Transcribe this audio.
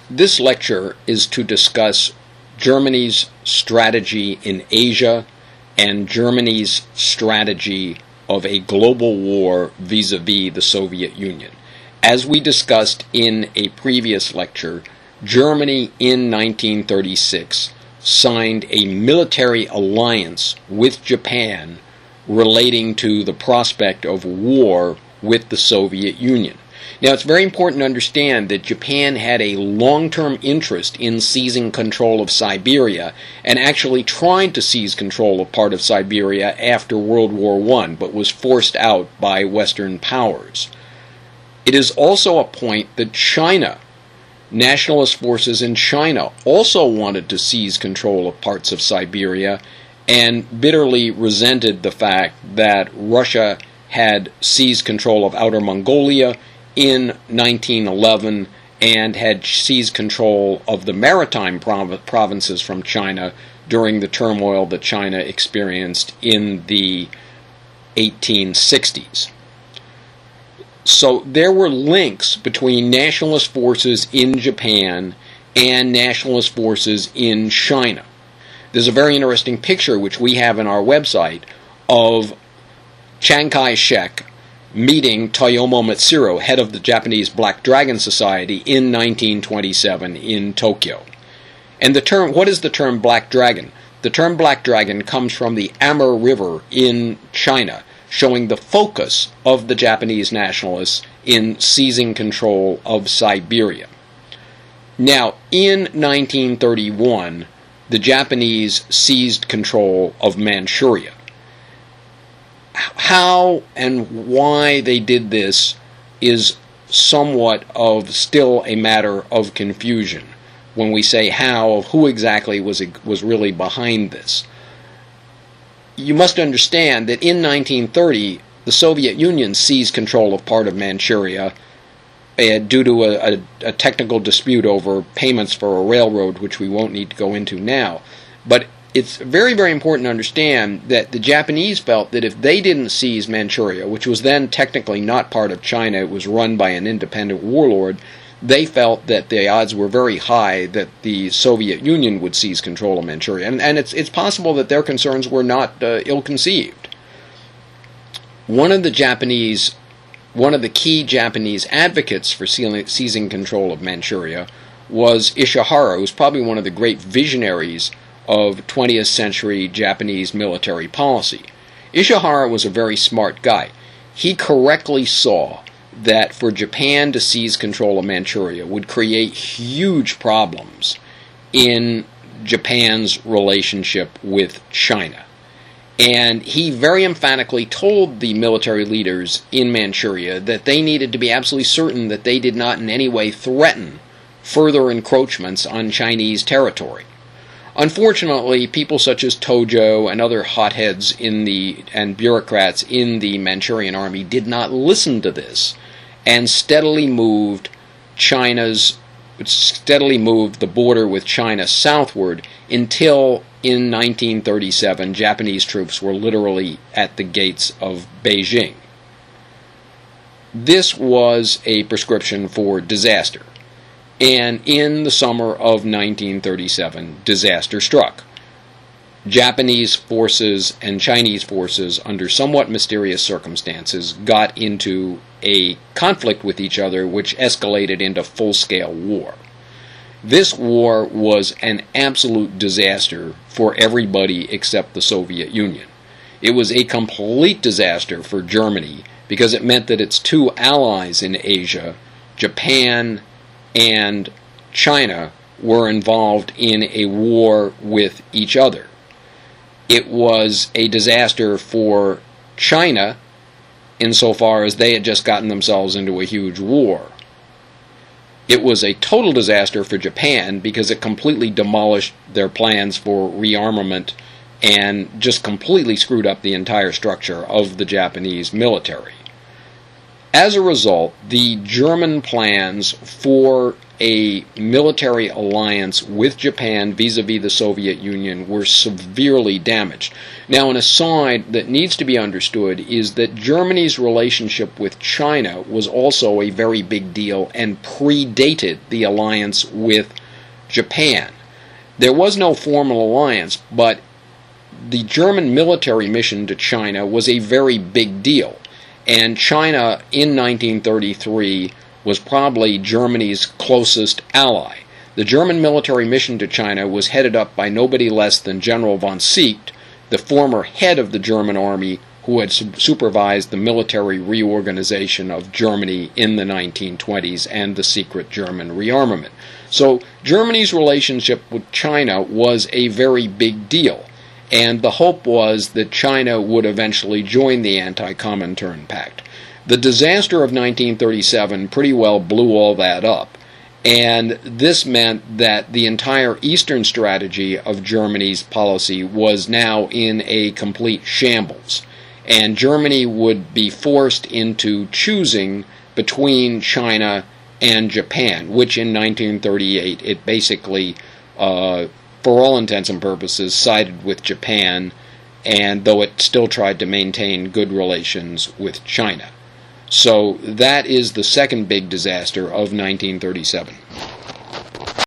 This lecture is to discuss Germany's strategy in Asia and Germany's strategy of a global war vis-a-vis the Soviet Union. As we discussed in a previous lecture, Germany in 1936 signed a military alliance with Japan relating to the prospect of war with the Soviet Union. Now, it's very important to understand that Japan had a long-term interest in seizing control of Siberia and actually tried to seize control of part of Siberia after World War I, but was forced out by Western powers. It is also a point that China, nationalist forces in China, also wanted to seize control of parts of Siberia and bitterly resented the fact that Russia had seized control of Outer Mongolia in 1911 and had seized control of the maritime provinces from China during the turmoil that China experienced in the 1860s. So there were links between nationalist forces in Japan and nationalist forces in China. There's a very interesting picture which we have on our website of Chiang Kai-shek meeting Toyomo Mitsuru, head of the Japanese Black Dragon Society, in 1927 in Tokyo. And the term, what is the term Black Dragon? The term Black Dragon comes from the Amur River in China, showing the focus of the Japanese nationalists in seizing control of Siberia. Now, in 1931, the Japanese seized control of Manchuria. How and why they did this is somewhat of still a matter of confusion when we say how, of who exactly was really behind this. You must understand that in 1930, the Soviet Union seized control of part of Manchuria due to a technical dispute over payments for a railroad, which we won't need to go into now. But it's very, very important to understand that the Japanese felt that if they didn't seize Manchuria, which was then technically not part of China, it was run by an independent warlord, they felt that the odds were very high that the Soviet Union would seize control of Manchuria. And it's possible that their concerns were not ill-conceived. One of the key Japanese advocates for seizing control of Manchuria was Ishihara, who's probably one of the great visionaries of 20th century Japanese military policy. Ishihara was a very smart guy. He correctly saw that for Japan to seize control of Manchuria would create huge problems in Japan's relationship with China. And he very emphatically told the military leaders in Manchuria that they needed to be absolutely certain that they did not in any way threaten further encroachments on Chinese territory. Unfortunately, people such as Tojo and other hotheads and bureaucrats in the Manchurian army did not listen to this and steadily moved the border with China southward until in 1937 Japanese troops were literally at the gates of Beijing. This was a prescription for disaster. And in the summer of 1937, disaster struck. Japanese forces and Chinese forces, under somewhat mysterious circumstances, got into a conflict with each other which escalated into full-scale war. This war was an absolute disaster for everybody except the Soviet Union. It was a complete disaster for Germany because it meant that its two allies in Asia, Japan and China, were involved in a war with each other. It was a disaster for China insofar as they had just gotten themselves into a huge war. It was a total disaster for Japan because it completely demolished their plans for rearmament and just completely screwed up the entire structure of the Japanese military. As a result, the German plans for a military alliance with Japan vis-a-vis the Soviet Union were severely damaged. Now, an aside that needs to be understood is that Germany's relationship with China was also a very big deal and predated the alliance with Japan. There was no formal alliance, but the German military mission to China was a very big deal. And China, in 1933, was probably Germany's closest ally. The German military mission to China was headed up by nobody less than General von Seeckt, the former head of the German army who had supervised the military reorganization of Germany in the 1920s and the secret German rearmament. So Germany's relationship with China was a very big deal. And the hope was that China would eventually join the Anti-Comintern Pact. The disaster of 1937 pretty well blew all that up, and this meant that the entire Eastern strategy of Germany's policy was now in a complete shambles, and Germany would be forced into choosing between China and Japan, which in 1938 it basically for all intents and purposes, sided with Japan, and though it still tried to maintain good relations with China. So that is the second big disaster of 1937.